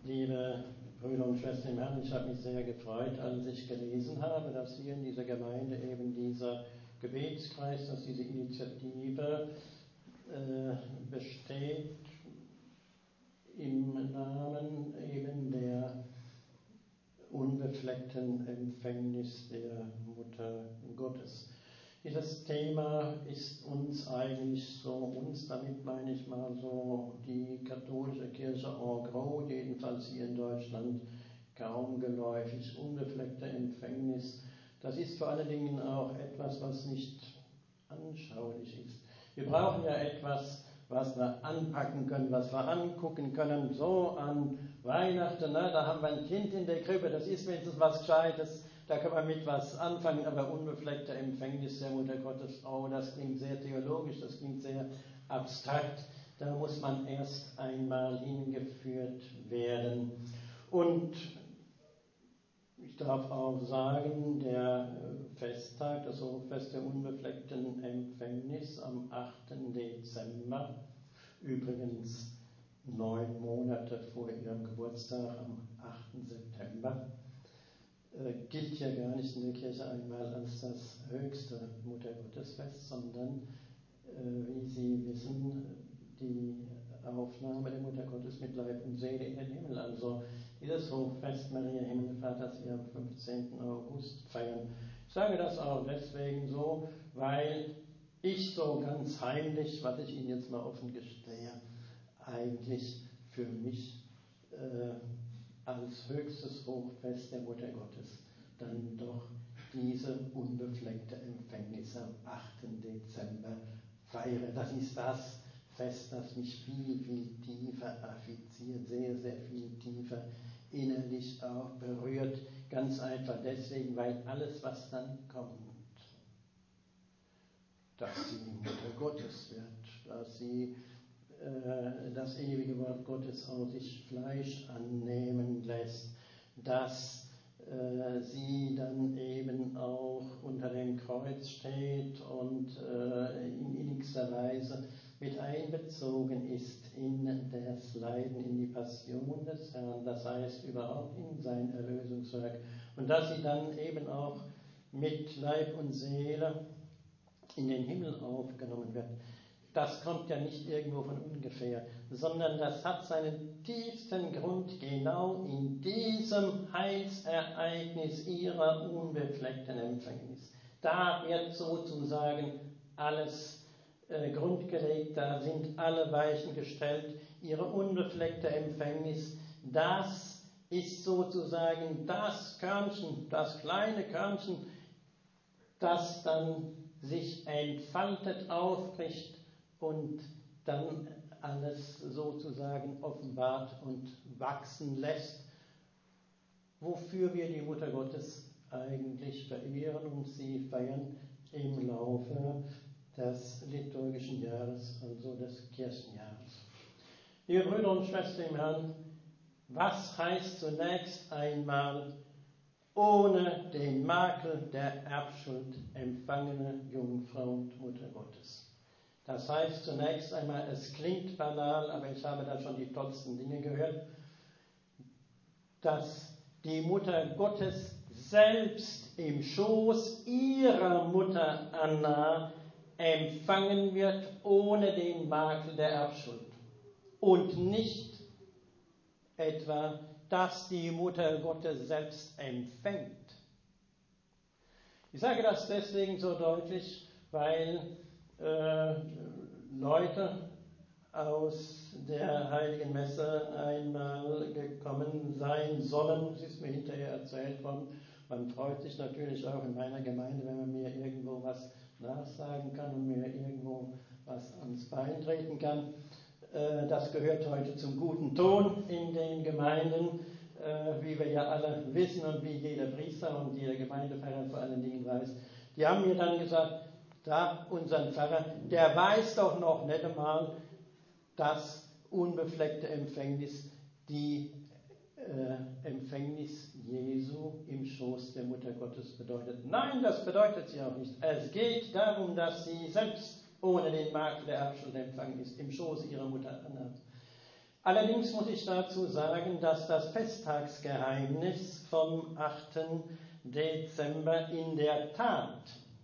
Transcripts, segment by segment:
Liebe Brüder und Schwestern im Herrn, ich habe mich sehr gefreut, als ich gelesen habe, dass hier in dieser Gemeinde eben dieser Gebetskreis, dass diese Initiative besteht im Namen eben der unbefleckten Empfängnis der Mutter Gottes. Dieses Thema ist uns eigentlich so, damit meine ich mal so die katholische Kirche en gros, jedenfalls hier in Deutschland, kaum geläufig. Unbefleckte Empfängnis, das ist vor allen Dingen auch etwas, was nicht anschaulich ist. Wir brauchen ja etwas, was wir anpacken können, was wir angucken können, so an Weihnachten, da haben wir ein Kind in der Krippe, das ist wenigstens was Gescheites, da können wir mit was anfangen, aber unbefleckte Empfängnis der Mutter Gottes, oh, das klingt sehr theologisch, das klingt sehr abstrakt, da muss man erst einmal hingeführt werden. Und ich darf auch sagen, der Festtag, das Hochfest der unbefleckten Empfängnis am 8. Dezember, übrigens 9 Monate vor ihrem Geburtstag am 8. September, gilt ja gar nicht in der Kirche einmal als das höchste Muttergottesfest, sondern, wie Sie wissen, die Aufnahme der Mutter Gottes mit Leib und Seele in den Himmel. Also dieses Hochfest Maria Himmelfahrt, das wir am 15. August feiern. Ich sage das auch deswegen so, weil ich so ganz heimlich, was ich Ihnen jetzt mal offen gestehe, eigentlich für mich als höchstes Hochfest der Mutter Gottes dann doch diese unbefleckte Empfängnis am 8. Dezember feiere. Das ist das Fest, das mich viel, viel tiefer affiziert, sehr, sehr viel tiefer innerlich auch berührt. Ganz einfach deswegen, weil alles, was dann kommt, dass sie Mutter Gottes wird, dass sie das ewige Wort Gottes aus sich Fleisch annehmen lässt, dass sie dann eben auch unter dem Kreuz steht und in innigster Weise mit einbezogen ist in das Leiden, in die Passion des Herrn, das heißt überhaupt in sein Erlösungswerk, und dass sie dann eben auch mit Leib und Seele in den Himmel aufgenommen wird. Das kommt ja nicht irgendwo von ungefähr, sondern das hat seinen tiefsten Grund genau in diesem Heilsereignis ihrer unbefleckten Empfängnis. Da wird sozusagen alles grundgelegt, da sind alle Weichen gestellt. Ihre unbefleckte Empfängnis, das ist sozusagen das Körnchen, das kleine Körnchen, das dann sich entfaltet, aufbricht und dann alles sozusagen offenbart und wachsen lässt, wofür wir die Mutter Gottes eigentlich verehren und sie feiern im Laufe des liturgischen Jahres, also des Kirchenjahres. Liebe Brüder und Schwestern im Herrn, was heißt zunächst einmal ohne den Makel der Erbschuld empfangene Jungfrau und Mutter Gottes? Das heißt zunächst einmal, es klingt banal, aber ich habe da schon die tollsten Dinge gehört, dass die Mutter Gottes selbst im Schoß ihrer Mutter Anna empfangen wird ohne den Makel der Erbschuld. Und nicht etwa, dass die Mutter Gottes selbst empfängt. Ich sage das deswegen so deutlich, weil Leute aus der Heiligen Messe einmal gekommen sein sollen. Es ist mir hinterher erzählt worden. Man freut sich natürlich auch in meiner Gemeinde, wenn man mir irgendwo was nachsagen kann und mir irgendwo was ans Bein treten kann. Das gehört heute zum guten Ton in den Gemeinden, wie wir ja alle wissen und wie jeder Priester und jeder Gemeindepfarrer vor allen Dingen weiß. Die haben mir dann gesagt, da, unseren Pfarrer, der weiß doch noch nicht einmal, dass unbefleckte Empfängnis die Empfängnis Jesu im Schoß der Mutter Gottes bedeutet. Nein, das bedeutet sie auch nicht. Es geht darum, dass sie selbst ohne den Makel der Erbschuld empfangen ist, im Schoß ihrer Mutter Anna. Allerdings muss ich dazu sagen, dass das Festtagsgeheimnis vom 8. Dezember in der Tat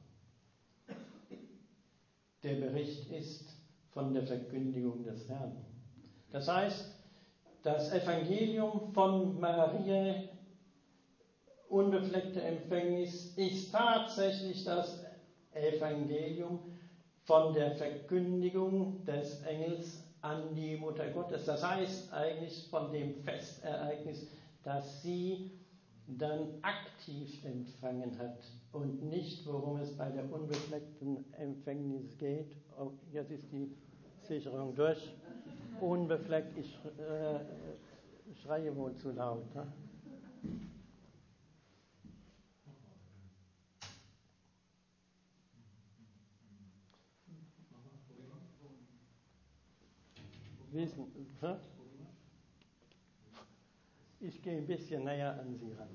der Bericht ist von der Verkündigung des Herrn. Das heißt, das Evangelium von Maria, unbefleckte Empfängnis, ist tatsächlich das Evangelium von der Verkündigung des Engels an die Mutter Gottes. Das heißt eigentlich von dem Festereignis, das sie dann aktiv empfangen hat und nicht, worum es bei der unbefleckten Empfängnis geht. Oh, jetzt ist die Sicherung durch. Unbefleckt, ich schreie wohl zu laut. Ne? Wissen, hä? Ich gehe ein bisschen näher an Sie ran.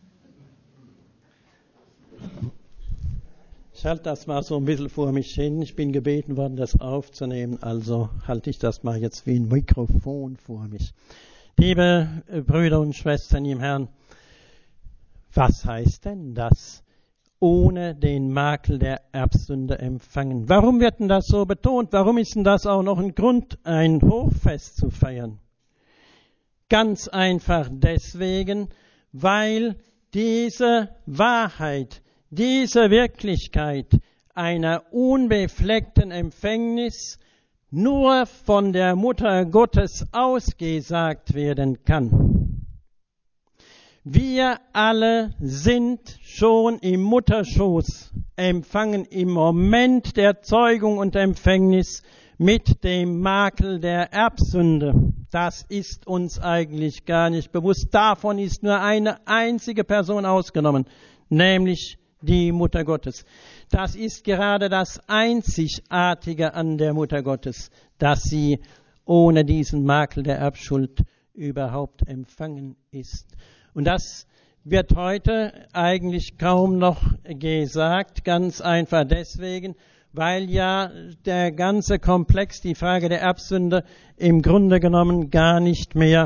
Ich halte das mal so ein bisschen vor mich hin. Ich bin gebeten worden, das aufzunehmen, also halte ich das mal jetzt wie ein Mikrofon vor mich. Liebe Brüder und Schwestern im Herrn, was heißt denn das? Ohne den Makel der Erbsünde empfangen. Warum wird denn das so betont? Warum ist denn das auch noch ein Grund, ein Hochfest zu feiern? Ganz einfach deswegen, weil diese Wahrheit, diese Wirklichkeit einer unbefleckten Empfängnis nur von der Mutter Gottes ausgesagt werden kann. Wir alle sind schon im Mutterschoß empfangen im Moment der Zeugung und Empfängnis mit dem Makel der Erbsünde. Das ist uns eigentlich gar nicht bewusst. Davon ist nur eine einzige Person ausgenommen, nämlich die Mutter Gottes. Das ist gerade das Einzigartige an der Mutter Gottes, dass sie ohne diesen Makel der Erbschuld überhaupt empfangen ist. Und das wird heute eigentlich kaum noch gesagt, ganz einfach deswegen, weil ja der ganze Komplex, die Frage der Erbsünde, im Grunde genommen gar nicht mehr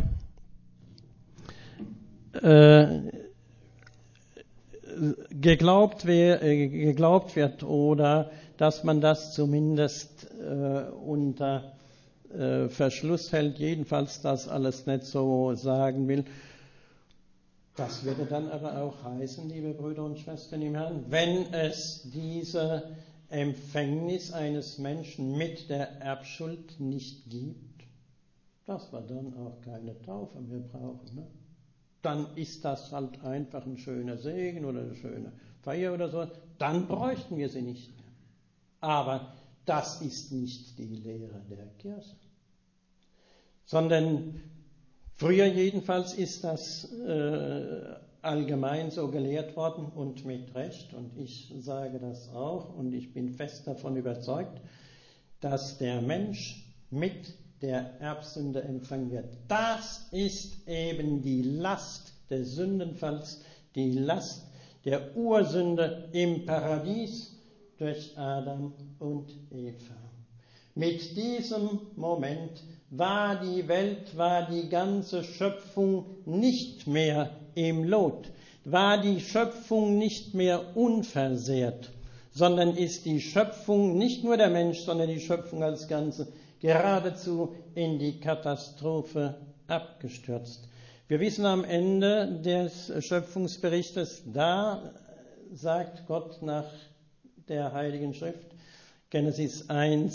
geglaubt wird oder dass man das zumindest unter Verschluss hält, jedenfalls das alles nicht so sagen will. Das würde dann aber auch heißen, liebe Brüder und Schwestern im Herrn, wenn es diese Empfängnis eines Menschen mit der Erbschuld nicht gibt, dass wir dann auch keine Taufe mehr brauchen. Ne? Dann ist das halt einfach ein schöner Segen oder eine schöne Feier oder so. Dann bräuchten wir sie nicht mehr. Aber das ist nicht die Lehre der Kirche. Sondern früher jedenfalls ist das allgemein so gelehrt worden und mit Recht. Und ich sage das auch und ich bin fest davon überzeugt, dass der Mensch mit der Erbsünde empfangen wird. Das ist eben die Last des Sündenfalls, die Last der Ursünde im Paradies durch Adam und Eva. Mit diesem Moment war die Welt, war die ganze Schöpfung nicht mehr im Lot, war die Schöpfung nicht mehr unversehrt, sondern ist die Schöpfung, nicht nur der Mensch, sondern die Schöpfung als Ganze, geradezu in die Katastrophe abgestürzt. Wir wissen am Ende des Schöpfungsberichtes, da sagt Gott nach der Heiligen Schrift, Genesis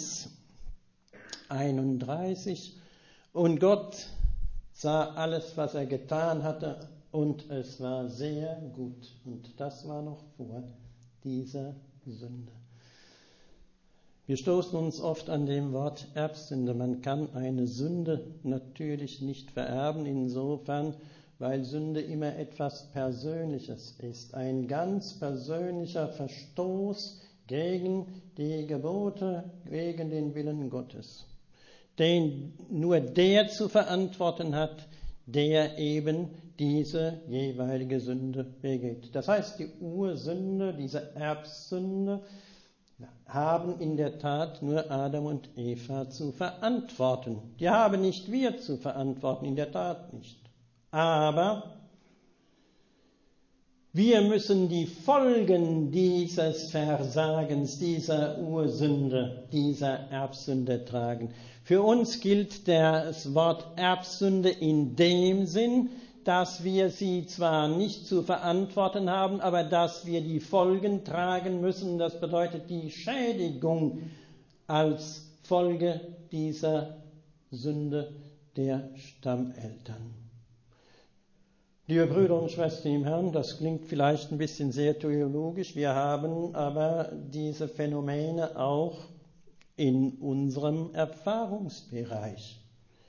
1:31, und Gott sah alles, was er getan hatte, und es war sehr gut. Und das war noch vor dieser Sünde. Wir stoßen uns oft an dem Wort Erbsünde. Man kann eine Sünde natürlich nicht vererben, insofern, weil Sünde immer etwas Persönliches ist. Ein ganz persönlicher Verstoß gegen die Gebote, gegen den Willen Gottes, den nur der zu verantworten hat, der eben diese jeweilige Sünde begeht. Das heißt, die Ursünde, diese Erbsünde, haben in der Tat nur Adam und Eva zu verantworten. Die haben nicht wir zu verantworten, in der Tat nicht. Aber wir müssen die Folgen dieses Versagens, dieser Ursünde, dieser Erbsünde tragen. Für uns gilt das Wort Erbsünde in dem Sinn, dass wir sie zwar nicht zu verantworten haben, aber dass wir die Folgen tragen müssen. Das bedeutet die Schädigung als Folge dieser Sünde der Stammeltern. Liebe Brüder und Schwestern im Herrn, das klingt vielleicht ein bisschen sehr theologisch, wir haben aber diese Phänomene auch in unserem Erfahrungsbereich.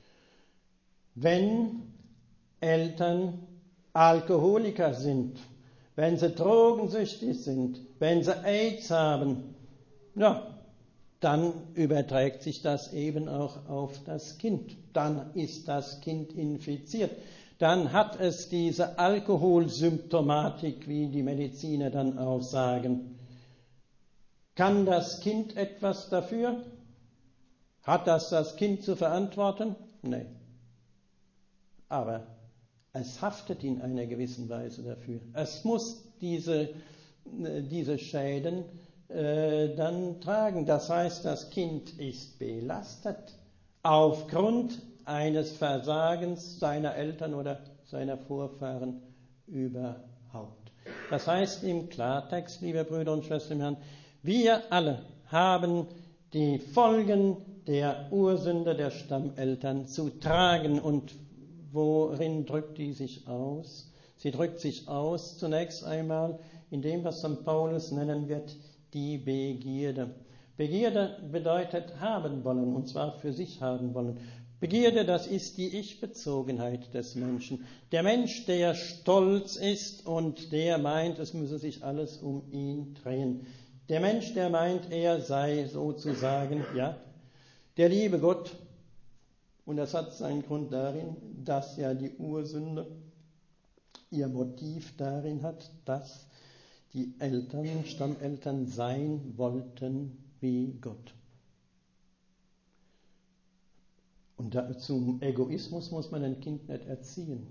Wenn Eltern Alkoholiker sind, wenn sie drogensüchtig sind, wenn sie AIDS haben, ja, dann überträgt sich das eben auch auf das Kind. Dann ist das Kind infiziert. Dann hat es diese Alkoholsymptomatik, wie die Mediziner dann auch sagen. Kann das Kind etwas dafür? Hat das Kind zu verantworten? Nein. Aber es haftet in einer gewissen Weise dafür. Es muss diese Schäden dann tragen. Das heißt, das Kind ist belastet aufgrund eines Versagens seiner Eltern oder seiner Vorfahren überhaupt. Das heißt im Klartext, liebe Brüder und Schwestern im Herrn, wir alle haben die Folgen der Ursünde der Stammeltern zu tragen. Und worin drückt die sich aus? Sie drückt sich aus zunächst einmal in dem, was St. Paulus nennen wird, die Begierde. Begierde bedeutet haben wollen, und zwar für sich haben wollen. Begierde, das ist die Ich-Bezogenheit des Menschen. Der Mensch, der stolz ist und der meint, es müsse sich alles um ihn drehen. Der Mensch, der meint, er sei sozusagen, ja, der liebe Gott. Und das hat seinen Grund darin, dass ja die Ursünde ihr Motiv darin hat, dass die Eltern, Stammeltern sein wollten wie Gott. Und zum Egoismus muss man ein Kind nicht erziehen.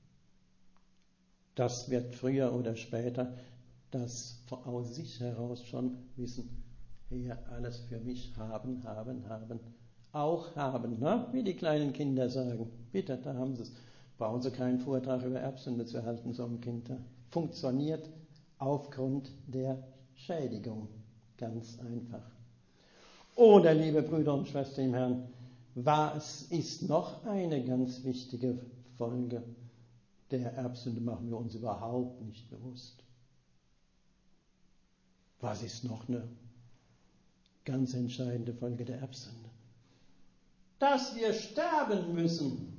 Das wird früher oder später das aus sich heraus schon wissen, hier alles für mich haben, auch haben, ne? Wie die kleinen Kinder sagen. Bitte, da haben sie es. Brauchen sie keinen Vortrag über Erbsünde zu halten, so ein Kind. Funktioniert aufgrund der Schädigung. Ganz einfach. Oder, liebe Brüder und Schwestern im Herrn, was ist noch eine ganz wichtige Folge der Erbsünde, machen wir uns überhaupt nicht bewusst. Was ist noch eine ganz entscheidende Folge der Erbsünde? Dass wir sterben müssen.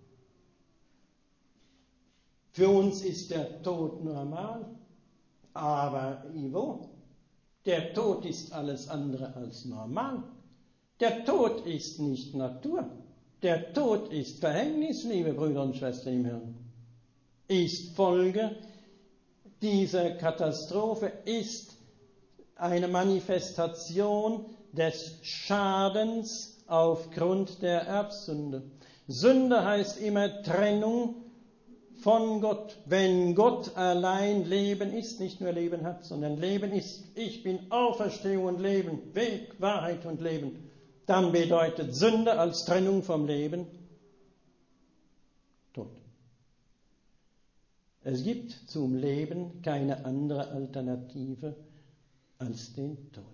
Für uns ist der Tod normal, aber Ivo, der Tod ist alles andere als normal. Der Tod ist nicht Natur. Der Tod ist Verhängnis, liebe Brüder und Schwestern im Herrn. Ist Folge dieser Katastrophe, ist eine Manifestation des Schadens aufgrund der Erbsünde. Sünde heißt immer Trennung von Gott. Wenn Gott allein Leben ist, nicht nur Leben hat, sondern Leben ist, ich bin Auferstehung und Leben, Weg, Wahrheit und Leben, dann bedeutet Sünde als Trennung vom Leben Tod. Es gibt zum Leben keine andere Alternative als den Tod.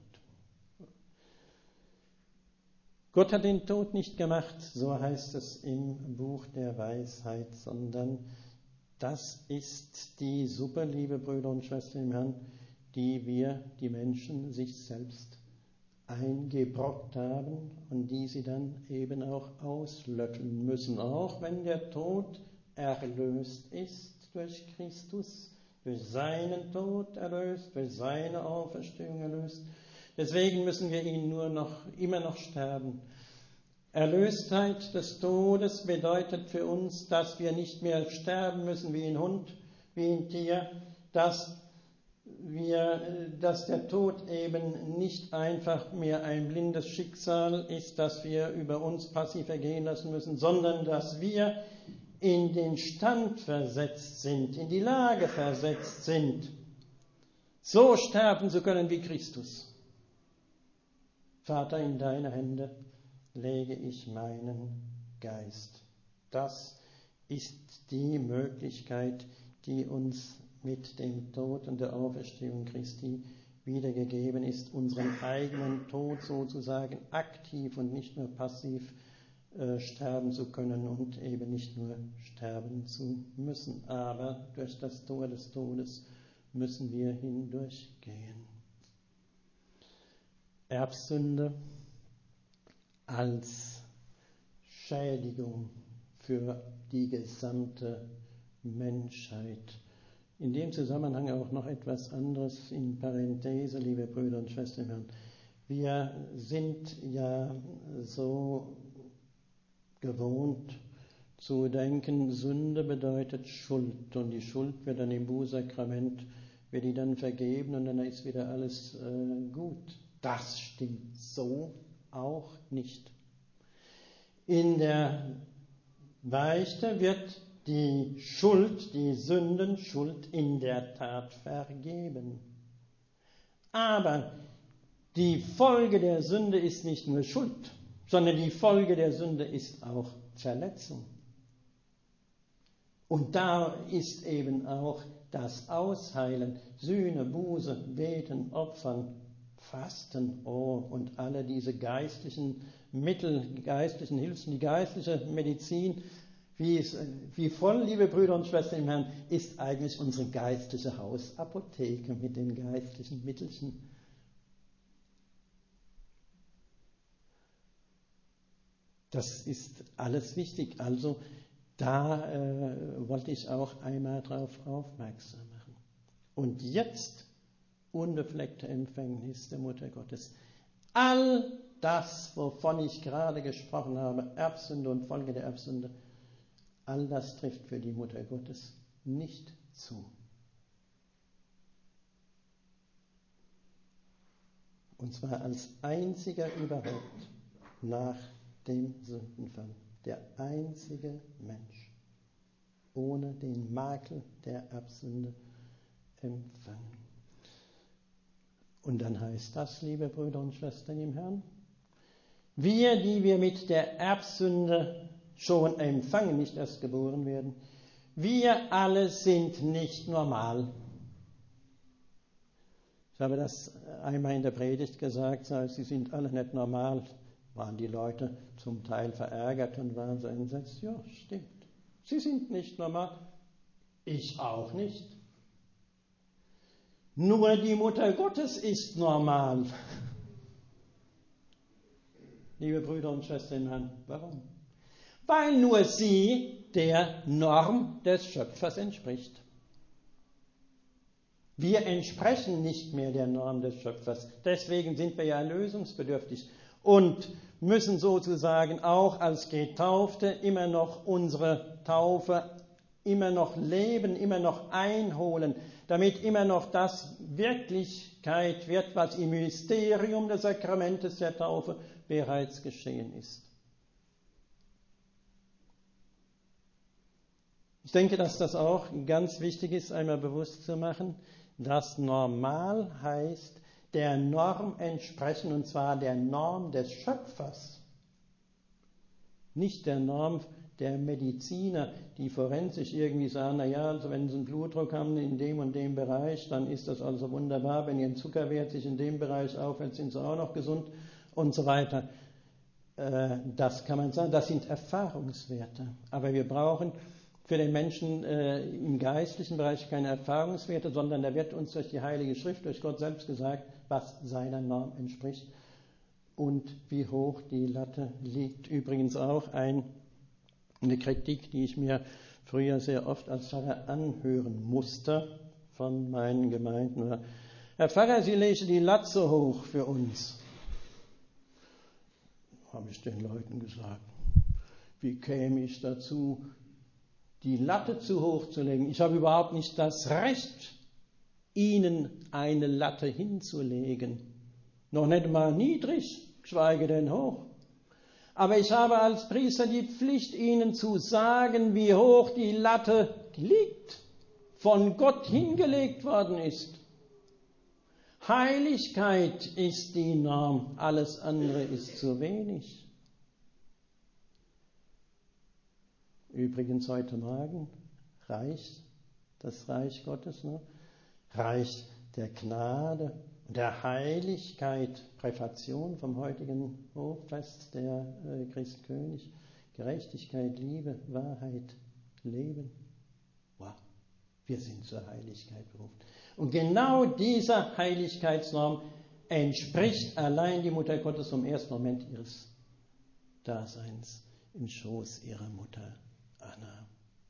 Gott hat den Tod nicht gemacht, so heißt es im Buch der Weisheit, sondern das ist die Suppe, liebe Brüder und Schwestern im Herrn, die wir, die Menschen, sich selbst eingebrockt haben und die sie dann eben auch auslöffeln müssen, auch wenn der Tod erlöst ist durch Christus, durch seinen Tod erlöst, durch seine Auferstehung erlöst. Deswegen müssen wir ihn immer noch sterben. Erlöstheit des Todes bedeutet für uns, dass wir nicht mehr sterben müssen wie ein Hund, wie ein Tier, dass dass der Tod eben nicht einfach mehr ein blindes Schicksal ist, das wir über uns passiv ergehen lassen müssen, sondern dass wir in den Stand versetzt sind, in die Lage versetzt sind, so sterben zu können wie Christus. Vater, in deine Hände lege ich meinen Geist. Das ist die Möglichkeit, die uns mit dem Tod und der Auferstehung Christi wiedergegeben ist, unseren eigenen Tod sozusagen aktiv und nicht nur passiv sterben zu können und eben nicht nur sterben zu müssen. Aber durch das Tor des Todes müssen wir hindurchgehen. Erbsünde als Schädigung für die gesamte Menschheit. In dem Zusammenhang auch noch etwas anderes in Parenthese, liebe Brüder und Schwestern im Herrn. Wir sind ja so gewohnt zu denken, Sünde bedeutet Schuld und die Schuld wird dann im Bußsakrament, wird die dann vergeben und dann ist wieder alles gut. Das stimmt so auch nicht. In der Beichte wird die Schuld, die Sündenschuld in der Tat vergeben. Aber die Folge der Sünde ist nicht nur Schuld, sondern die Folge der Sünde ist auch Verletzung. Und da ist eben auch das Ausheilen, Sühne, Buße, Beten, Opfern, Fasten, und alle diese geistlichen Mittel, die geistlichen Hilfen, die geistliche Medizin, wie voll, liebe Brüder und Schwestern im Herrn, ist eigentlich unsere geistliche Hausapotheke mit den geistlichen Mittelchen. Das ist alles wichtig. Also da wollte ich auch einmal darauf aufmerksam machen. Und jetzt unbefleckte Empfängnis der Mutter Gottes. All das, wovon ich gerade gesprochen habe, Erbsünde und Folge der Erbsünde, all das trifft für die Mutter Gottes nicht zu. Und zwar als einziger überhaupt nach dem Sündenfall. Der einzige Mensch ohne den Makel der Erbsünde empfangen. Und dann heißt das, liebe Brüder und Schwestern im Herrn, wir, die wir mit der Erbsünde schon empfangen, nicht erst geboren werden, wir alle sind nicht normal. Ich habe das einmal in der Predigt gesagt, sie sind alle nicht normal. Waren die Leute zum Teil verärgert und waren so entsetzt. Ja, stimmt. Sie sind nicht normal. Ich auch nicht. Nur die Mutter Gottes ist normal. Liebe Brüder und Schwestern im Herrn, warum? Weil nur sie der Norm des Schöpfers entspricht. Wir entsprechen nicht mehr der Norm des Schöpfers. Deswegen sind wir ja erlösungsbedürftig und müssen sozusagen auch als Getaufte immer noch unsere Taufe immer noch leben, immer noch einholen, damit immer noch das Wirklichkeit wird, was im Mysterium des Sakramentes der Taufe bereits geschehen ist. Ich denke, dass das auch ganz wichtig ist, einmal bewusst zu machen, dass normal heißt, der Norm entsprechen, und zwar der Norm des Schöpfers, nicht der Norm der Mediziner, die forensisch irgendwie sagen, naja, also wenn Sie einen Blutdruck haben in dem und dem Bereich, dann ist das also wunderbar, wenn Ihr Zuckerwert sich in dem Bereich aufhält, sind Sie auch noch gesund und so weiter. Das kann man sagen, das sind Erfahrungswerte, aber wir brauchen für den Menschen im geistlichen Bereich keine Erfahrungswerte, sondern da wird uns durch die Heilige Schrift, durch Gott selbst gesagt, was seiner Norm entspricht und wie hoch die Latte liegt. Übrigens auch eine Kritik, die ich mir früher sehr oft als Pfarrer anhören musste von meinen Gemeinden. Herr Pfarrer, Sie legen die Latte so hoch für uns. Habe ich den Leuten gesagt. Wie käme ich dazu, die Latte zu hoch zu legen? Ich habe überhaupt nicht das Recht, ihnen eine Latte hinzulegen. Noch nicht mal niedrig, geschweige denn hoch. Aber ich habe als Priester die Pflicht, ihnen zu sagen, wie hoch die Latte liegt, von Gott hingelegt worden ist. Heiligkeit ist die Norm, alles andere ist zu wenig. Übrigens heute Morgen reicht das Reich Gottes noch, Reich der Gnade und der Heiligkeit, Präfation vom heutigen Hochfest der Christkönig, Gerechtigkeit, Liebe, Wahrheit, Leben. Wow, wir sind zur Heiligkeit berufen. Und genau dieser Heiligkeitsnorm entspricht allein die Mutter Gottes vom ersten Moment ihres Daseins im Schoß ihrer Mutter Anna.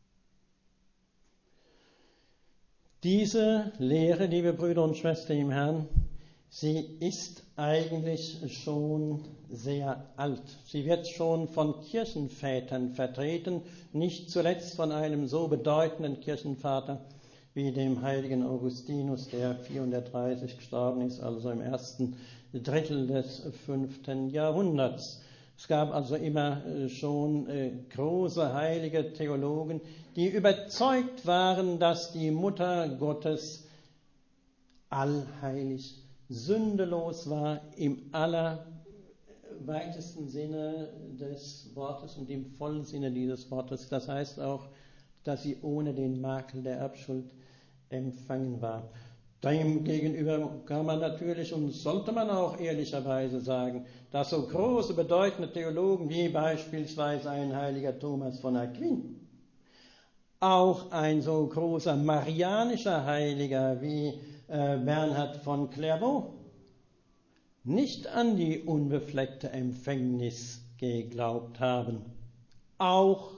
Diese Lehre, liebe Brüder und Schwestern im Herrn, sie ist eigentlich schon sehr alt. Sie wird schon von Kirchenvätern vertreten, nicht zuletzt von einem so bedeutenden Kirchenvater wie dem heiligen Augustinus, der 430 gestorben ist, also im ersten Drittel des 5. Jahrhunderts. Es gab also immer schon große heilige Theologen, die überzeugt waren, dass die Mutter Gottes allheilig, sündelos war im allerweitesten Sinne des Wortes und im vollen Sinne dieses Wortes. Das heißt auch, dass sie ohne den Makel der Erbschuld empfangen war. Demgegenüber kann man natürlich und sollte man auch ehrlicherweise sagen, dass so große, bedeutende Theologen wie beispielsweise ein heiliger Thomas von Aquin, auch ein so großer marianischer Heiliger wie Bernhard von Clairvaux, nicht an die unbefleckte Empfängnis geglaubt haben. Auch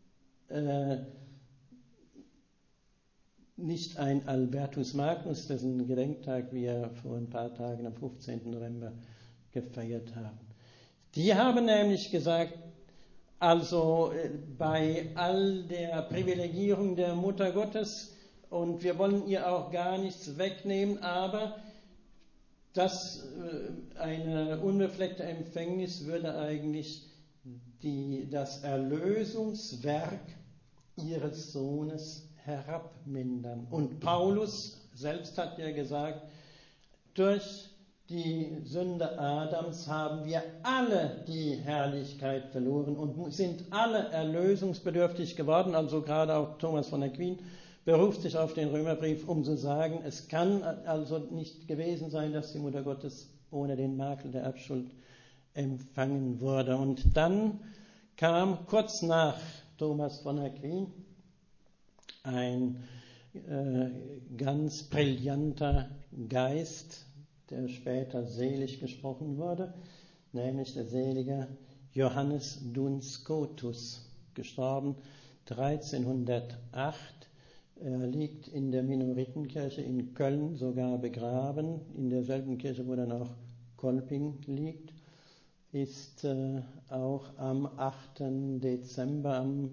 nicht ein Albertus Magnus, dessen Gedenktag wir vor ein paar Tagen am 15. November gefeiert haben. Die haben nämlich gesagt, also bei all der Privilegierung der Mutter Gottes, und wir wollen ihr auch gar nichts wegnehmen, aber eine unbefleckte Empfängnis würde eigentlich das Erlösungswerk ihres Sohnes herabmindern. Und Paulus selbst hat ja gesagt, durch die Sünde Adams haben wir alle die Herrlichkeit verloren und sind alle erlösungsbedürftig geworden. Also gerade auch Thomas von Aquin beruft sich auf den Römerbrief, um zu sagen, es kann also nicht gewesen sein, dass die Mutter Gottes ohne den Makel der Erbschuld empfangen wurde. Und dann kam kurz nach Thomas von Aquin ein ganz brillanter Geist, der später selig gesprochen wurde, nämlich der selige Johannes Duns Scotus, gestorben 1308. Er liegt in der Minoritenkirche in Köln sogar begraben, in derselben Kirche, wo dann auch Kolping liegt, ist auch am 8. Dezember, am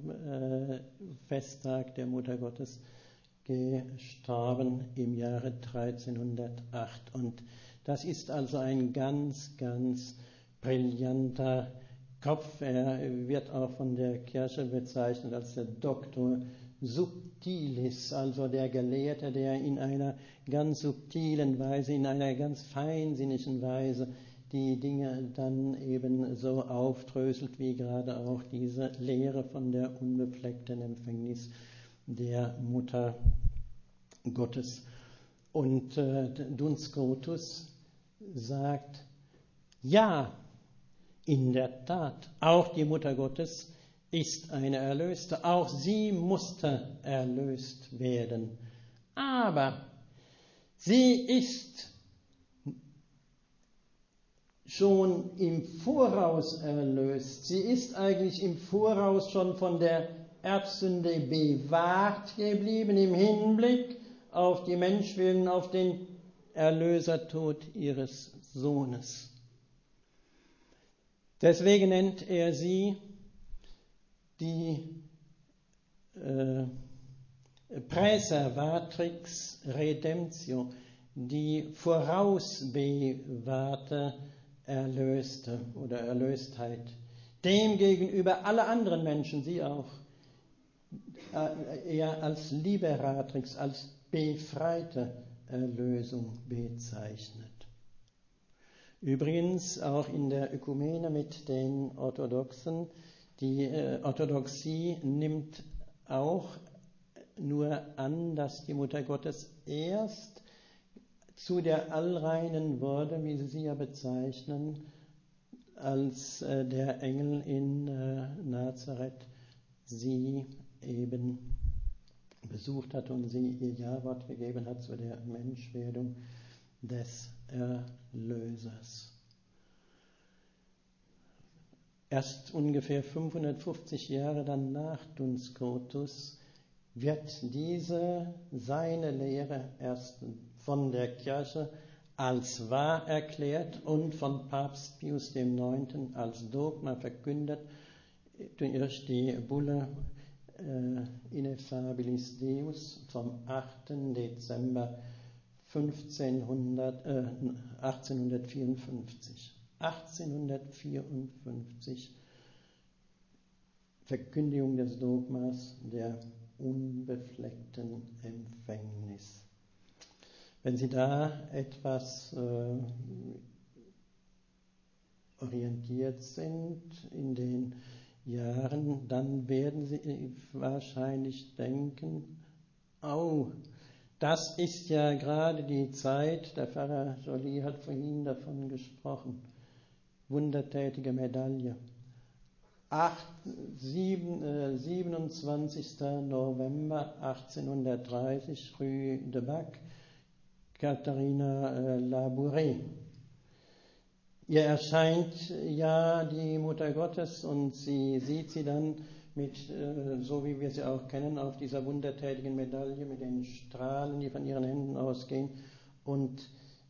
Festtag der Mutter Gottes, gestorben im Jahre 1308. Und das ist also ein ganz, ganz brillanter Kopf. Er wird auch von der Kirche bezeichnet als der Doctor Subtilis, also der Gelehrte, der in einer ganz subtilen Weise, in einer ganz feinsinnigen Weise die Dinge dann eben so aufdröselt, wie gerade auch diese Lehre von der unbefleckten Empfängnis der Mutter Gottes. Und Duns Scotus sagt, ja, in der Tat, auch die Mutter Gottes ist eine Erlöste, auch sie musste erlöst werden. Aber sie ist schon im Voraus erlöst. Sie ist eigentlich im Voraus schon von der Erbsünde bewahrt geblieben im Hinblick auf die Menschwillen, auf den Erlösertod ihres Sohnes. Deswegen nennt er sie die Praeservatrix Redemptio, die vorausbewahrte Erlöste oder Erlöstheit. Demgegenüber alle anderen Menschen, sie auch, eher als Liberatrix, als befreite Erlösung bezeichnet. Übrigens auch in der Ökumene mit den Orthodoxen, die Orthodoxie nimmt auch nur an, dass die Mutter Gottes erst zu der Allreinen wurde, wie sie ja bezeichnen, als der Engel in Nazareth sie eben besucht hat und sie ihr Ja-Wort gegeben hat zu der Menschwerdung des Erlösers. Erst ungefähr 550 Jahre dann nach Duns Scotus wird diese seine Lehre erst von der Kirche als wahr erklärt und von Papst Pius IX. Als Dogma verkündet durch die Bulle Ineffabilis Deus vom 8. Dezember 1854. 1854 Verkündigung des Dogmas der unbefleckten Empfängnis. Wenn Sie da etwas orientiert sind in den Jahren, dann werden Sie wahrscheinlich denken, das ist ja gerade die Zeit, der Pfarrer Joly hat vorhin davon gesprochen, wundertätige Medaille. 27. November 1830, Rue de Bac, Katharina Labouré. Ihr erscheint ja die Mutter Gottes und sie sieht sie dann mit, so wie wir sie auch kennen, auf dieser wundertätigen Medaille mit den Strahlen, die von ihren Händen ausgehen und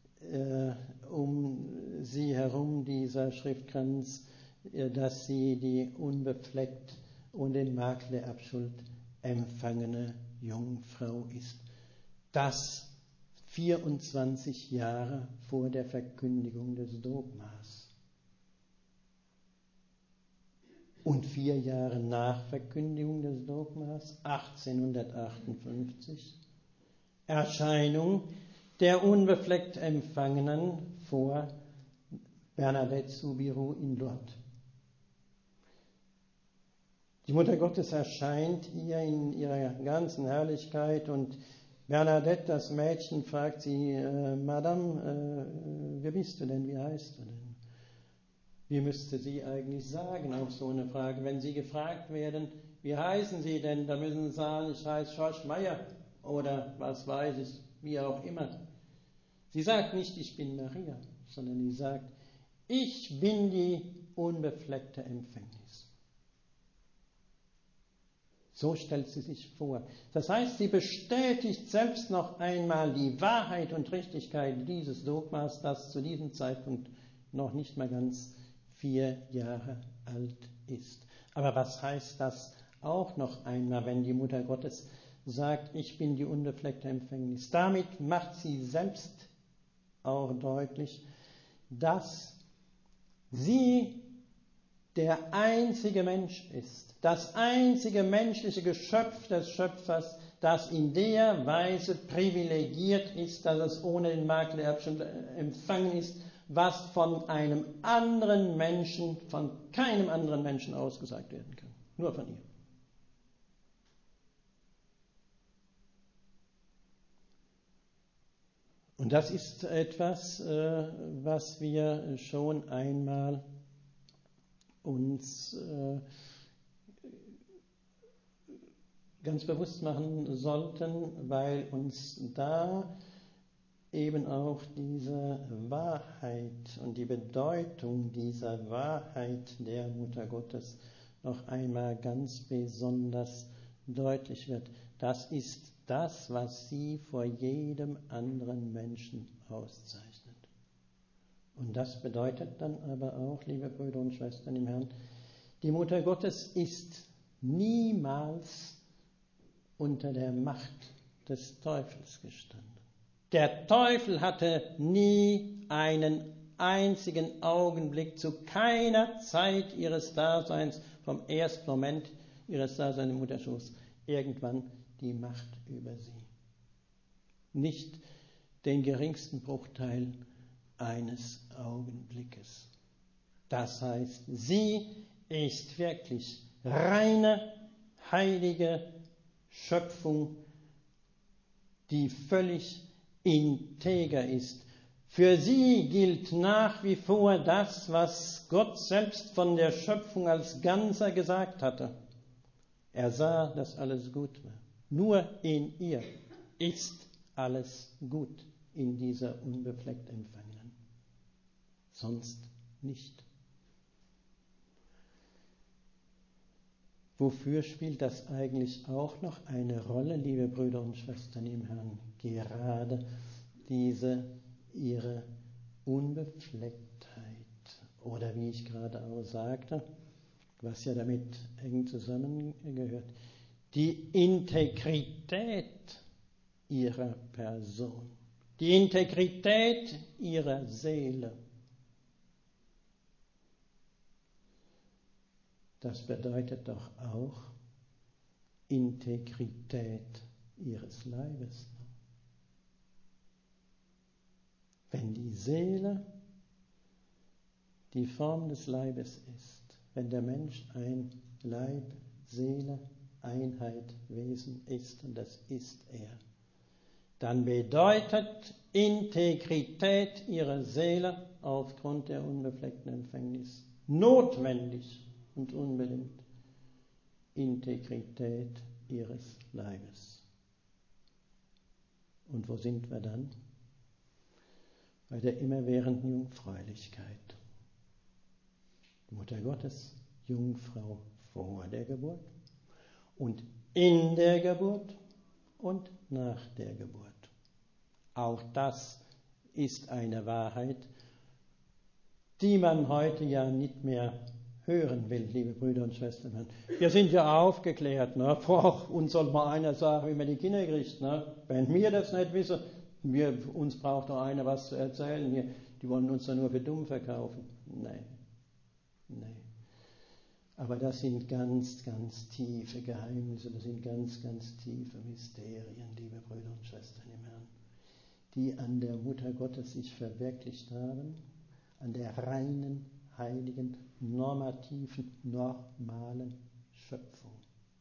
um sie herum dieser Schriftkranz, dass sie die unbefleckt und den Makel der Abschuld empfangene Jungfrau ist. Das 24 Jahre vor der Verkündigung des Dogmas. Und 4 Jahre nach Verkündigung des Dogmas, 1858, Erscheinung der unbefleckt Empfangenen vor Bernadette Soubirous in Lourdes. Die Mutter Gottes erscheint ihr in ihrer ganzen Herrlichkeit und Bernadette, das Mädchen, fragt sie, Madame, wer bist du denn, wie heißt du denn? Wie müsste sie eigentlich sagen auf so eine Frage? Wenn sie gefragt werden, wie heißen Sie denn, da müssen sie sagen, ich heiße Schorsch Meyer oder was weiß ich, wie auch immer. Sie sagt nicht, ich bin Maria, sondern sie sagt, ich bin die unbefleckte Empfängnis. So stellt sie sich vor. Das heißt, sie bestätigt selbst noch einmal die Wahrheit und Richtigkeit dieses Dogmas, das zu diesem Zeitpunkt noch nicht mal ganz 4 Jahre alt ist. Aber was heißt das auch noch einmal, wenn die Mutter Gottes sagt, ich bin die unbefleckte Empfängnis? Damit macht sie selbst auch deutlich, dass sie der einzige Mensch ist, das einzige menschliche Geschöpf des Schöpfers, das in der Weise privilegiert ist, dass es ohne den Makel der Erbschuld empfangen ist, was von einem anderen Menschen, von keinem anderen Menschen ausgesagt werden kann. Nur von ihr. Und das ist etwas, was wir schon einmal uns ganz bewusst machen sollten, weil uns da eben auch diese Wahrheit und die Bedeutung dieser Wahrheit der Mutter Gottes noch einmal ganz besonders deutlich wird. Das ist das, was sie vor jedem anderen Menschen auszeichnet. Und das bedeutet dann aber auch, liebe Brüder und Schwestern im Herrn, die Mutter Gottes ist niemals unter der Macht des Teufels gestanden. Der Teufel hatte nie einen einzigen Augenblick zu keiner Zeit ihres Daseins, vom ersten Moment ihres Daseins im Mutterschoß, irgendwann die Macht über sie. Nicht den geringsten Bruchteil eines Augenblickes. Das heißt, sie ist wirklich reine, heilige Schöpfung, die völlig integer ist. Für sie gilt nach wie vor das, was Gott selbst von der Schöpfung als Ganzer gesagt hatte. Er sah, dass alles gut war. Nur in ihr ist alles gut, in dieser unbefleckt Empfangenen. Sonst nicht. Wofür spielt das eigentlich auch noch eine Rolle, liebe Brüder und Schwestern im Herrn? Gerade diese ihre Unbeflecktheit. Oder wie ich gerade auch sagte, was ja damit eng zusammengehört, die Integrität ihrer Person, die Integrität ihrer Seele. Das bedeutet doch auch Integrität ihres Leibes. Wenn die Seele die Form des Leibes ist, wenn der Mensch ein Leib, Seele, Einheit, Wesen ist, und das ist er, dann bedeutet Integrität ihrer Seele aufgrund der unbefleckten Empfängnis notwendig und unbedingt Integrität ihres Leibes. Und wo sind wir dann? Bei der immerwährenden Jungfräulichkeit. Mutter Gottes, Jungfrau vor der Geburt und in der Geburt und nach der Geburt. Auch das ist eine Wahrheit, die man heute ja nicht mehr hören will, liebe Brüder und Schwestern. Wir sind ja aufgeklärt. Ne? Uns soll mal einer sagen, wie man die Kinder kriegt. Ne? Wenn wir das nicht wissen, uns braucht doch einer was zu erzählen. Die wollen uns doch nur für dumm verkaufen. Nein. Aber das sind ganz, ganz tiefe Geheimnisse, das sind ganz, ganz tiefe Mysterien, liebe Brüder und Schwestern im Herrn, die an der Mutter Gottes sich verwirklicht haben, an der reinen, heiligen, normativen, normalen Schöpfung.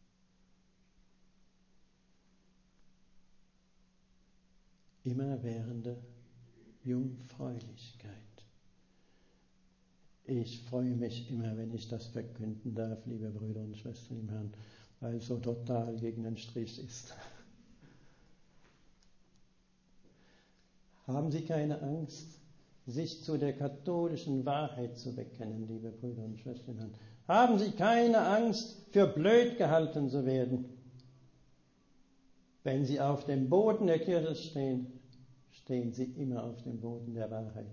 Immerwährende Jungfräulichkeit. Ich freue mich immer, wenn ich das verkünden darf, liebe Brüder und Schwestern im Herrn, weil es so total gegen den Strich ist. Haben Sie keine Angst, sich zu der katholischen Wahrheit zu bekennen, liebe Brüder und Schwestern im Herrn? Haben Sie keine Angst, für blöd gehalten zu werden? Wenn Sie auf dem Boden der Kirche stehen, stehen Sie immer auf dem Boden der Wahrheit.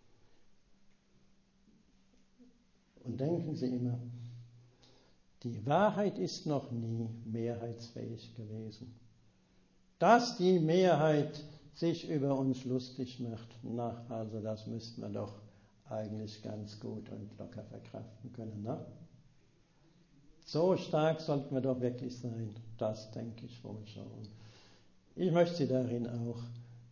Und denken Sie immer, die Wahrheit ist noch nie mehrheitsfähig gewesen. Dass die Mehrheit sich über uns lustig macht, also das müssten wir doch eigentlich ganz gut und locker verkraften können. Ne? So stark sollten wir doch wirklich sein, das denke ich wohl schon. Ich möchte Sie darin auch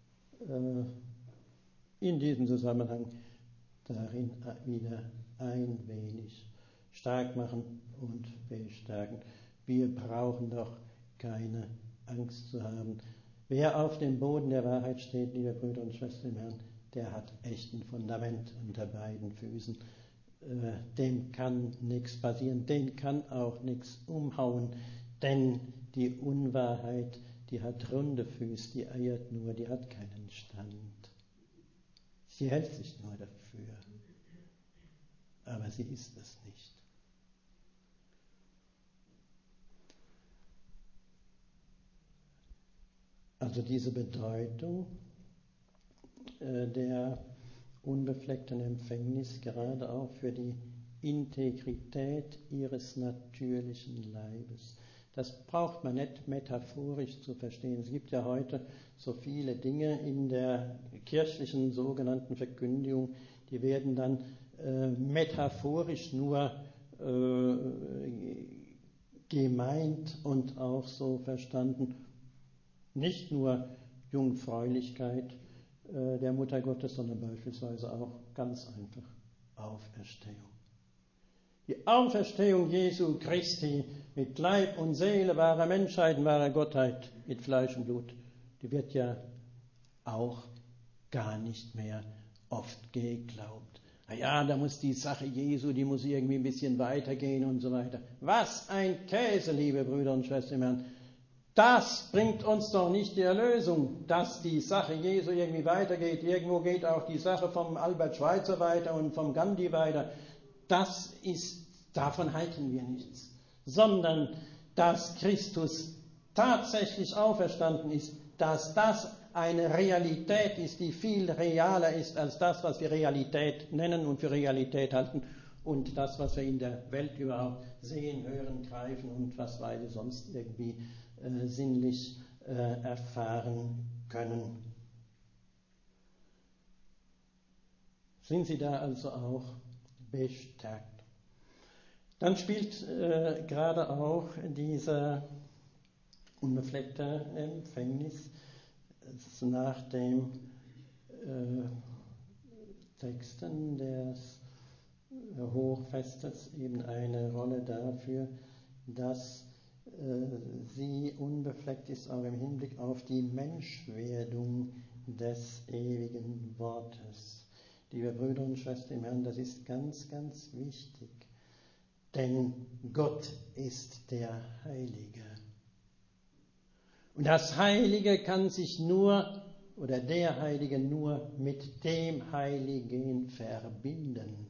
in diesem Zusammenhang darin wieder ein wenig stark machen und bestärken. Wir brauchen doch keine Angst zu haben. Wer auf dem Boden der Wahrheit steht, liebe Brüder und Schwestern im Herrn, der hat echt ein Fundament unter beiden Füßen. Dem kann nichts passieren, den kann auch nichts umhauen, denn die Unwahrheit, die hat runde Füße, die eiert nur, die hat keinen Stand. Sie hält sich nur dafür. Aber sie ist es nicht. Also diese Bedeutung der unbefleckten Empfängnis, gerade auch für die Integrität ihres natürlichen Leibes. Das braucht man nicht metaphorisch zu verstehen. Es gibt ja heute so viele Dinge in der kirchlichen sogenannten Verkündigung, die werden dann metaphorisch nur gemeint und auch so verstanden. Nicht nur Jungfräulichkeit der Mutter Gottes, sondern beispielsweise auch ganz einfach Auferstehung. Die Auferstehung Jesu Christi mit Leib und Seele, wahrer Menschheit und wahrer Gottheit, mit Fleisch und Blut, die wird ja auch gar nicht mehr oft geglaubt. Ja, da muss die Sache Jesu, die muss irgendwie ein bisschen weitergehen und so weiter. Was ein Käse, liebe Brüder und Schwestern im Herrn. Das bringt uns doch nicht die Erlösung, dass die Sache Jesu irgendwie weitergeht. Irgendwo geht auch die Sache vom Albert Schweitzer weiter und vom Gandhi weiter. Davon halten wir nichts. Sondern, dass Christus tatsächlich auferstanden ist, dass das eine Realität ist, die viel realer ist als das, was wir Realität nennen und für Realität halten und das, was wir in der Welt überhaupt sehen, hören, greifen und was wir sonst irgendwie sinnlich erfahren können. Sind Sie da also auch bestärkt? Dann spielt gerade auch dieser unbefleckte Empfängnis nach dem Texten des Hochfestes eben eine Rolle dafür, dass sie unbefleckt ist, auch im Hinblick auf die Menschwerdung des ewigen Wortes. Liebe Brüder und Schwestern im Herrn, das ist ganz, ganz wichtig, denn Gott ist der Heilige. Und das Heilige kann sich nur, oder der Heilige nur mit dem Heiligen verbinden.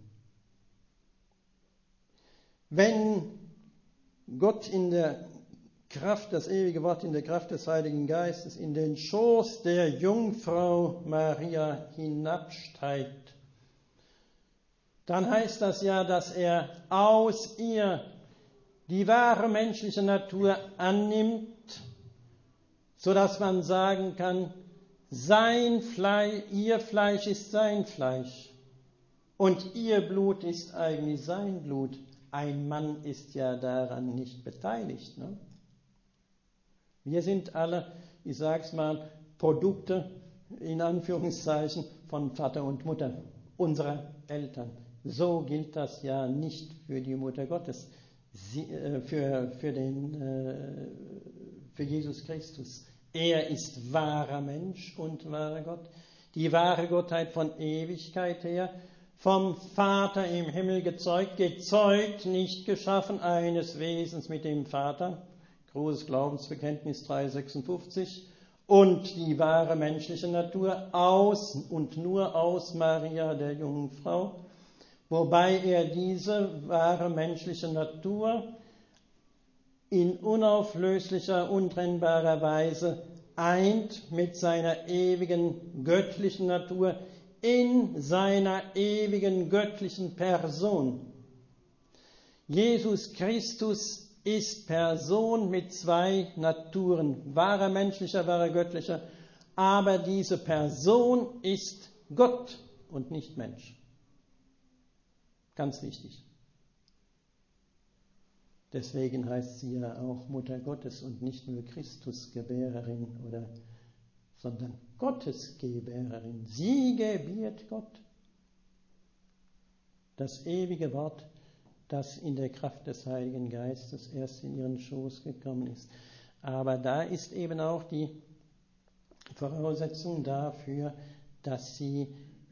Wenn Gott in der Kraft, das ewige Wort in der Kraft des Heiligen Geistes in den Schoß der Jungfrau Maria hinabsteigt, dann heißt das ja, dass er aus ihr die wahre menschliche Natur annimmt, sodass man sagen kann, ihr Fleisch ist sein Fleisch und ihr Blut ist eigentlich sein Blut. Ein Mann ist ja daran nicht beteiligt. Ne? Wir sind alle, ich sage es mal, Produkte, in Anführungszeichen, von Vater und Mutter, unserer Eltern. So gilt das ja nicht für die Mutter Gottes, für Jesus Christus. Er ist wahrer Mensch und wahrer Gott. Die wahre Gottheit von Ewigkeit her, vom Vater im Himmel gezeugt, nicht geschaffen, eines Wesens mit dem Vater. Großes Glaubensbekenntnis 3,56. Und die wahre menschliche Natur aus und nur aus Maria, der Jungfrau, wobei er diese wahre menschliche Natur in unauflöslicher, untrennbarer Weise eint mit seiner ewigen göttlichen Natur in seiner ewigen göttlichen Person. Jesus Christus ist Person mit zwei Naturen, wahrer menschlicher, wahrer göttlicher, aber diese Person ist Gott und nicht Mensch. Ganz wichtig. Deswegen heißt sie ja auch Mutter Gottes und nicht nur Christusgebärerin, sondern Gottesgebärerin. Sie gebiert Gott. Das ewige Wort, das in der Kraft des Heiligen Geistes erst in ihren Schoß gekommen ist. Aber da ist eben auch die Voraussetzung dafür, dass sie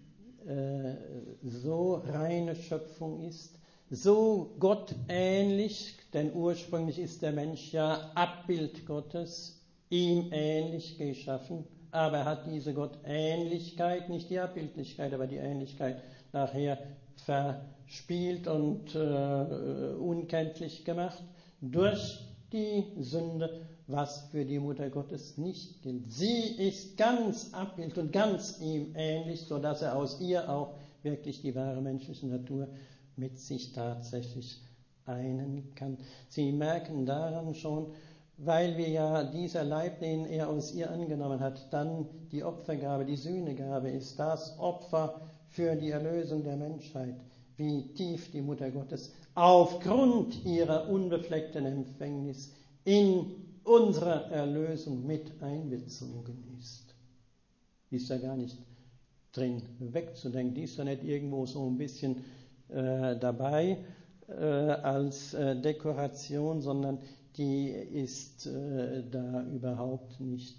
so reine Schöpfung ist, so gottähnlich, denn ursprünglich ist der Mensch ja Abbild Gottes, ihm ähnlich geschaffen, aber er hat diese Gottähnlichkeit, nicht die Abbildlichkeit, aber die Ähnlichkeit nachher verspielt und unkenntlich gemacht durch die Sünde, was für die Mutter Gottes nicht gilt. Sie ist ganz Abbild und ganz ihm ähnlich, sodass er aus ihr auch wirklich die wahre menschliche Natur mit sich tatsächlich einen kann. Sie merken daran schon, weil wir ja dieser Leib, den er aus ihr angenommen hat, dann die Opfergabe, die Sühnegabe ist, das Opfer für die Erlösung der Menschheit, wie tief die Mutter Gottes aufgrund ihrer unbefleckten Empfängnis in unsere Erlösung mit einbezogen ist. Die ist ja gar nicht drin wegzudenken, die ist ja nicht irgendwo so ein bisschen dabei als Dekoration, sondern die ist da überhaupt nicht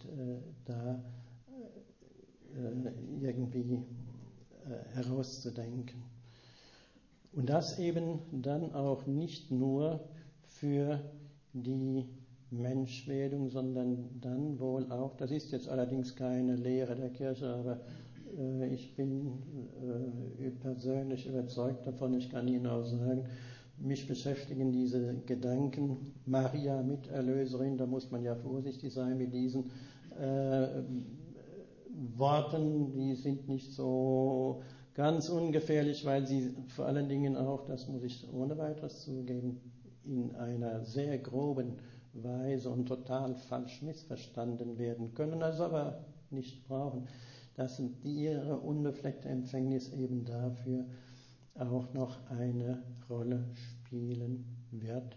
irgendwie herauszudenken. Und das eben dann auch nicht nur für die Menschwerdung, sondern dann wohl auch, das ist jetzt allerdings keine Lehre der Kirche, aber ich bin persönlich überzeugt davon, ich kann Ihnen auch sagen, mich beschäftigen diese Gedanken, Maria Miterlöserin, da muss man ja vorsichtig sein mit diesen Worten, die sind nicht so ganz ungefährlich, weil sie vor allen Dingen auch, das muss ich ohne weiteres zugeben, in einer sehr groben Weise und total falsch missverstanden werden können, also aber nicht brauchen, dass ihre unbefleckte Empfängnis eben dafür auch noch eine Rolle spielen wird.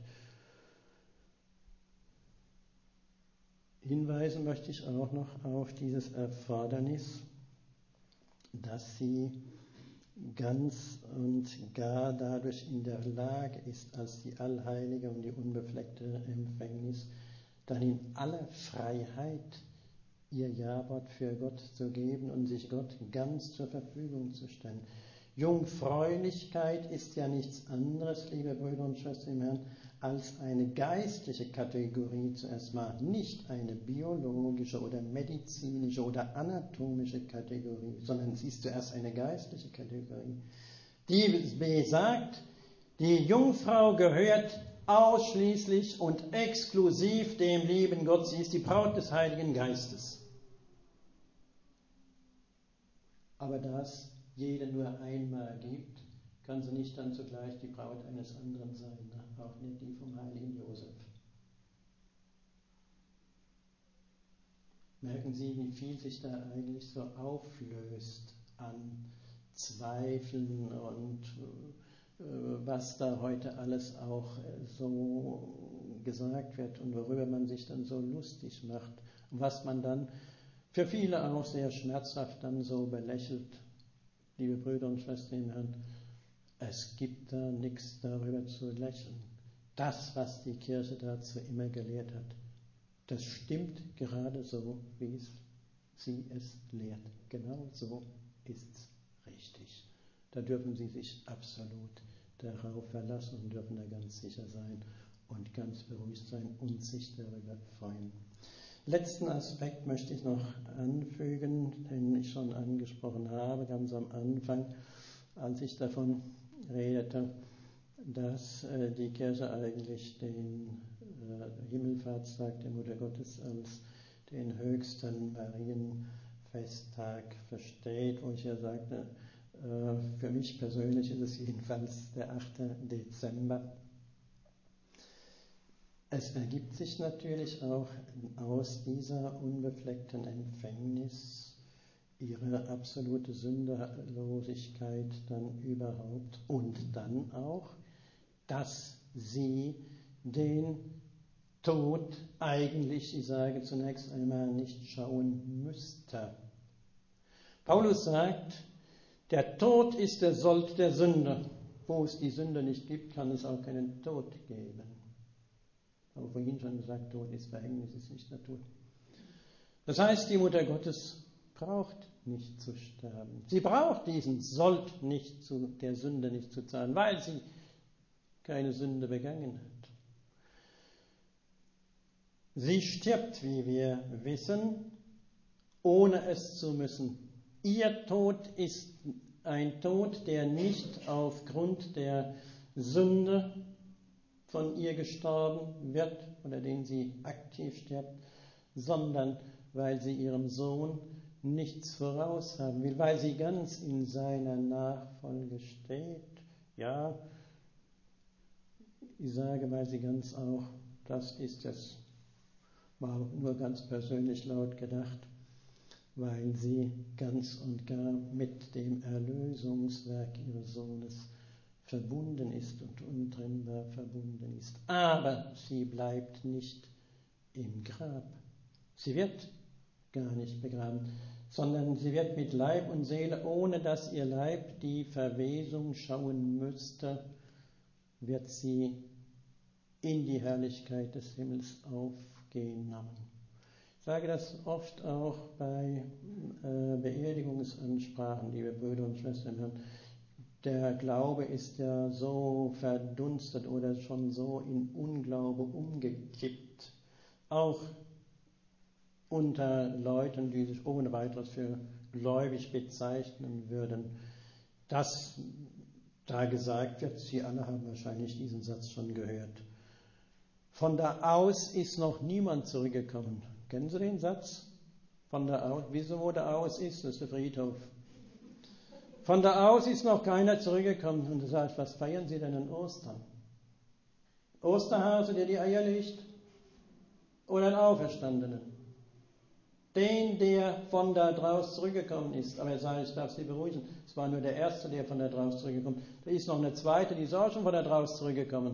Hinweisen möchte ich auch noch auf dieses Erfordernis, dass sie ganz und gar dadurch in der Lage ist, als die allheilige und die unbefleckte Empfängnis, dann in aller Freiheit ihr Ja-Wort für Gott zu geben und sich Gott ganz zur Verfügung zu stellen. Jungfräulichkeit ist ja nichts anderes, liebe Brüder und Schwestern im Herrn, als eine geistliche Kategorie zuerst mal, nicht eine biologische oder medizinische oder anatomische Kategorie, sondern sie ist zuerst eine geistliche Kategorie, die besagt, die Jungfrau gehört ausschließlich und exklusiv dem lieben Gott, sie ist die Braut des Heiligen Geistes. Aber da es jede nur einmal gibt, kann sie nicht dann zugleich die Braut eines anderen sein, auch nicht die vom heiligen Josef. Merken Sie, wie viel sich da eigentlich so auflöst an Zweifeln und was da heute alles auch so gesagt wird und worüber man sich dann so lustig macht und was man dann für viele auch sehr schmerzhaft dann so belächelt. Liebe Brüder und Schwestern im Herrn, es gibt da nichts darüber zu lächeln. Das, was die Kirche dazu immer gelehrt hat, das stimmt gerade so, wie sie es lehrt. Genau so ist es richtig. Da dürfen Sie sich absolut darauf verlassen und dürfen da ganz sicher sein und ganz beruhigt sein und sich darüber freuen. Letzten Aspekt möchte ich noch anfügen, den ich schon angesprochen habe, ganz am Anfang, als ich davon redete, dass die Kirche eigentlich den Himmelfahrtstag der Mutter Gottes als den höchsten Marienfesttag versteht, wo ich ja sagte, für mich persönlich ist es jedenfalls der 8. Dezember. Es ergibt sich natürlich auch aus dieser unbefleckten Empfängnis ihre absolute Sünderlosigkeit dann überhaupt und dann auch, dass sie den Tod eigentlich, ich sage zunächst einmal, nicht schauen müsste. Paulus sagt, der Tod ist der Sold der Sünde. Wo es die Sünde nicht gibt, kann es auch keinen Tod geben. Aber vorhin schon gesagt, Tod ist Verhängnis, ist nicht Natur. Das heißt, die Mutter Gottes braucht nicht zu sterben. Sie braucht diesen Sold nicht der Sünde nicht zu zahlen, weil sie keine Sünde begangen hat. Sie stirbt, wie wir wissen, ohne es zu müssen. Ihr Tod ist ein Tod, der nicht aufgrund der Sünde von ihr gestorben wird oder den sie aktiv stirbt, sondern weil sie ihrem Sohn nichts voraus haben will, weil sie ganz in seiner Nachfolge steht. Ja, Ich sage, weil sie ganz auch, das ist jetzt mal nur ganz persönlich laut gedacht, weil sie ganz und gar mit dem Erlösungswerk ihres Sohnes verbunden ist und untrennbar verbunden ist. Aber sie bleibt nicht im Grab. Sie wird gar nicht begraben, sondern sie wird mit Leib und Seele, ohne dass ihr Leib die Verwesung schauen müsste, wird sie in die Herrlichkeit des Himmels aufgenommen. Ich sage das oft auch bei Beerdigungsansprachen, liebe Brüder und Schwestern. Der Glaube ist ja so verdunstet oder schon so in Unglaube umgekippt. Auch unter Leuten, die sich ohne weiteres für gläubig bezeichnen würden, dass da gesagt wird, Sie alle haben wahrscheinlich diesen Satz schon gehört. Von da aus ist noch niemand zurückgekommen. Kennen Sie den Satz? Von da aus, wissen Sie, wo da aus ist? Das ist der Friedhof. Von da aus ist noch keiner zurückgekommen. Und er sagt, was feiern Sie denn an Ostern? Osterhase, der die Eier legt? Oder einen Auferstandenen? Den, der von da draus zurückgekommen ist. Aber er sagt, ich darf Sie beruhigen, es war nur der Erste, der von da draus zurückgekommen ist. Da ist noch eine zweite, die ist auch schon von da draus zurückgekommen.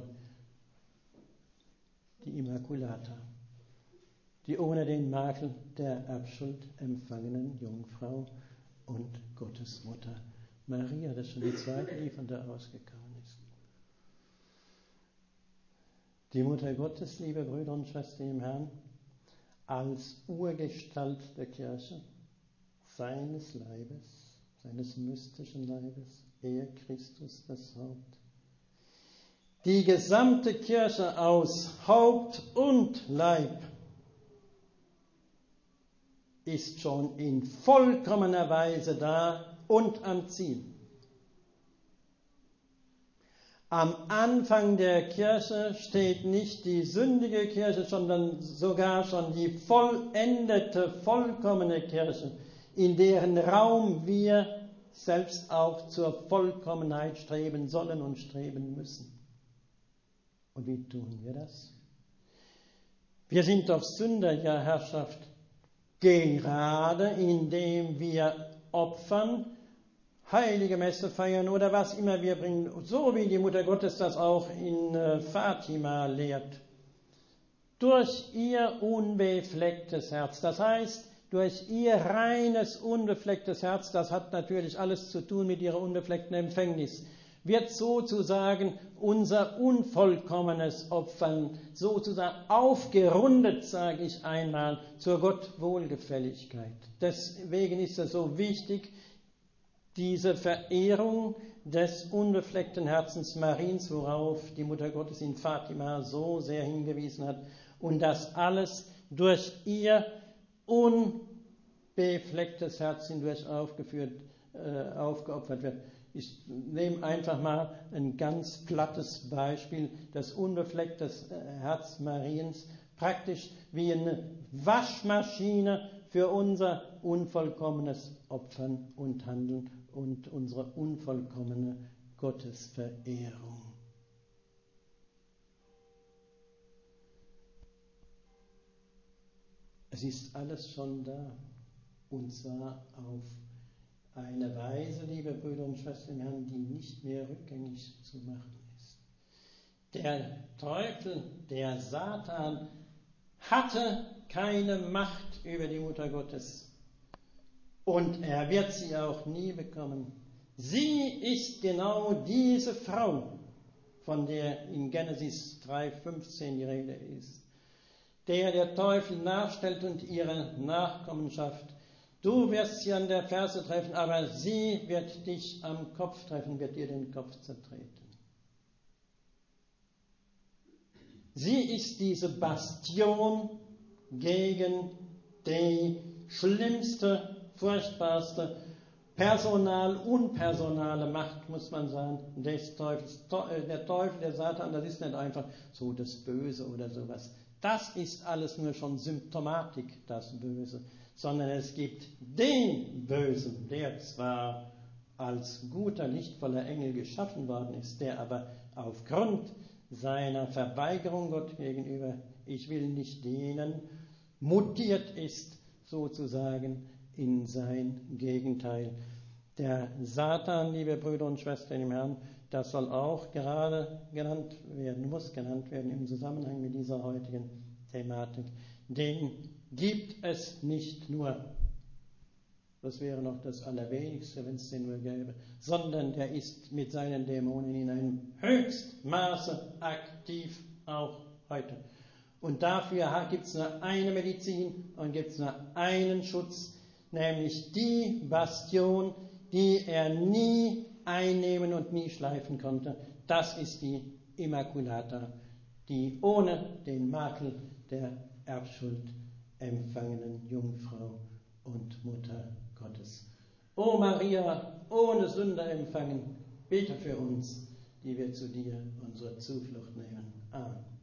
Die Immaculata, die ohne den Makel der Erbschuld empfangenen Jungfrau und Gottesmutter Maria. Das ist schon die zweite, die von da ausgekommen ist. Die Mutter Gottes, liebe Brüder und Schwestern im Herrn, als Urgestalt der Kirche, seines Leibes, seines mystischen Leibes, er Christus das Haupt. Die gesamte Kirche aus Haupt und Leib ist schon in vollkommener Weise da und am Ziel. Am Anfang der Kirche steht nicht die sündige Kirche, sondern sogar schon die vollendete, vollkommene Kirche, in deren Raum wir selbst auch zur Vollkommenheit streben sollen und streben müssen. Und wie tun wir das? Wir sind doch Sünder, ja Herrschaft, gerade indem wir opfern, heilige Messe feiern oder was immer wir bringen, so wie die Mutter Gottes das auch in Fatima lehrt. Durch ihr unbeflecktes Herz, das heißt, durch ihr reines, unbeflecktes Herz, das hat natürlich alles zu tun mit ihrer unbefleckten Empfängnis, wird sozusagen unser unvollkommenes Opfern sozusagen aufgerundet, sage ich einmal, zur Gottwohlgefälligkeit. Deswegen ist es so wichtig, diese Verehrung des unbefleckten Herzens Mariens, worauf die Mutter Gottes in Fatima so sehr hingewiesen hat, und das alles durch ihr unbeflecktes Herz hindurch aufgeopfert wird. Ich nehme einfach mal ein ganz plattes Beispiel, das unbefleckte Herz Mariens, praktisch wie eine Waschmaschine für unser unvollkommenes Opfern und Handeln und unsere unvollkommene Gottesverehrung. Es ist alles schon da, und zwar auf eine Weise, liebe Brüder und Schwestern im Herrn, die nicht mehr rückgängig zu machen ist. Der Teufel, der Satan, hatte keine Macht über die Mutter Gottes. Und er wird sie auch nie bekommen. Sie ist genau diese Frau, von der in Genesis 3,15 die Rede ist, der Teufel nachstellt und ihre Nachkommenschaft. Du wirst sie an der Ferse treffen, aber sie wird dich am Kopf treffen, wird dir den Kopf zertreten. Sie ist diese Bastion gegen die schlimmste, furchtbarste, unpersonale Macht, muss man sagen, des Teufels. Der Teufel, der Satan, das ist nicht einfach so das Böse oder sowas. Das ist alles nur schon Symptomatik, das Böse. Sondern es gibt den Bösen, der zwar als guter, lichtvoller Engel geschaffen worden ist, der aber aufgrund seiner Verweigerung Gott gegenüber, ich will nicht dienen, mutiert ist sozusagen in sein Gegenteil. Der Satan, liebe Brüder und Schwestern im Herrn, das soll auch gerade genannt werden, muss genannt werden im Zusammenhang mit dieser heutigen Thematik. Den gibt es nicht nur, das wäre noch das Allerwenigste, wenn es den nur gäbe, sondern der ist mit seinen Dämonen in einem Höchstmaße aktiv, auch heute. Und dafür gibt es nur eine Medizin und gibt es nur einen Schutz, nämlich die Bastion, die er nie einnehmen und nie schleifen konnte. Das ist die Immaculata, die ohne den Makel der Erbschuld empfangenen Jungfrau und Mutter Gottes. O Maria, ohne Sünde empfangen, bete für uns, die wir zu dir unsere Zuflucht nehmen. Amen.